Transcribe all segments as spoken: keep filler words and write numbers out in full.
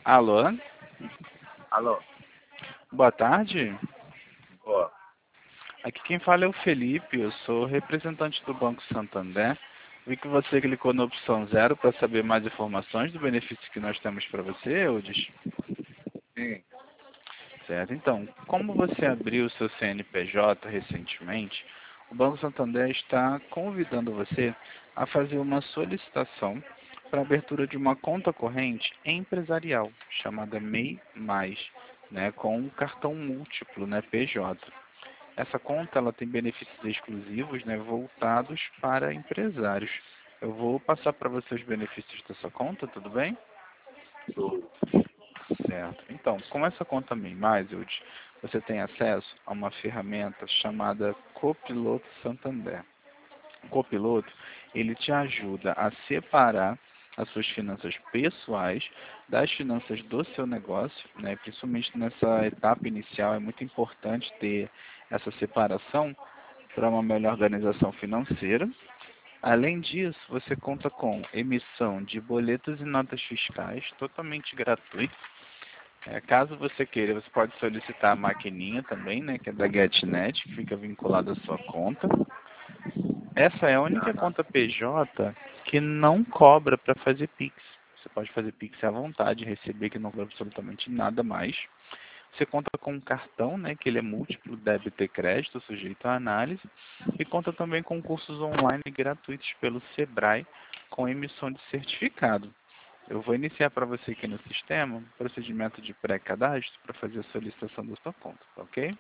Alô? Alô? Boa tarde. Boa. Aqui quem fala é o Felipe, eu sou representante do Banco Santander. Vi que você clicou na opção zero para saber mais informações do benefício que nós temos para você, Eudes. Sim. Certo, então, como você abriu o seu C N P J recentemente, o Banco Santander está convidando você a fazer uma solicitação para a abertura de uma conta corrente empresarial, chamada M E I Mais, né, com um cartão múltiplo, né, P J. Essa conta ela tem benefícios exclusivos, né, voltados para empresários. Eu vou passar para você os benefícios dessa conta, tudo bem? Tudo. Certo. Então, com essa conta M E I Mais, Eudes, você tem acesso a uma ferramenta chamada Copiloto Santander. O Copiloto, ele te ajuda a separar as suas finanças pessoais das finanças do seu negócio, né? Principalmente nessa etapa inicial, é muito importante ter essa separação para uma melhor organização financeira. Além disso, você conta com emissão de boletos e notas fiscais totalmente gratuitos. É, caso você queira, você pode solicitar a maquininha também, né, que é da GetNet, que fica vinculada à sua conta. Essa é a única Aham. conta P J que não cobra para fazer Pix. Você pode fazer Pix à vontade, receber que não cobra absolutamente nada mais. Você conta com um cartão, né, que ele é múltiplo, débito e crédito, sujeito à análise, e conta também com cursos online gratuitos pelo Sebrae, com emissão de certificado. Eu vou iniciar para você aqui no sistema um procedimento de pré-cadastro para fazer a solicitação da sua conta, tá ok?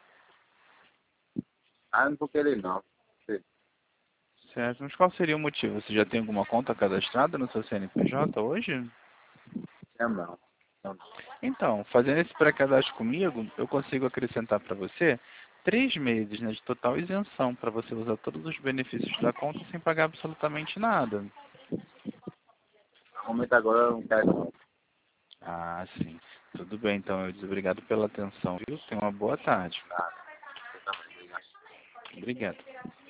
Ah, não vou querer não. Sim. Certo, mas qual seria o motivo? Você já tem alguma conta cadastrada no seu C N P J hoje? Não, não. Não. Então, fazendo esse pré-cadastro comigo, eu consigo acrescentar para você três meses, né, de total isenção para você usar todos os benefícios da conta sem pagar absolutamente nada. No momento agora eu não quero não. Ah, sim. Tudo bem, então. Eu obrigado pela atenção, viu? Tenha uma boa tarde. Nada. Eu também, obrigado. Obrigado.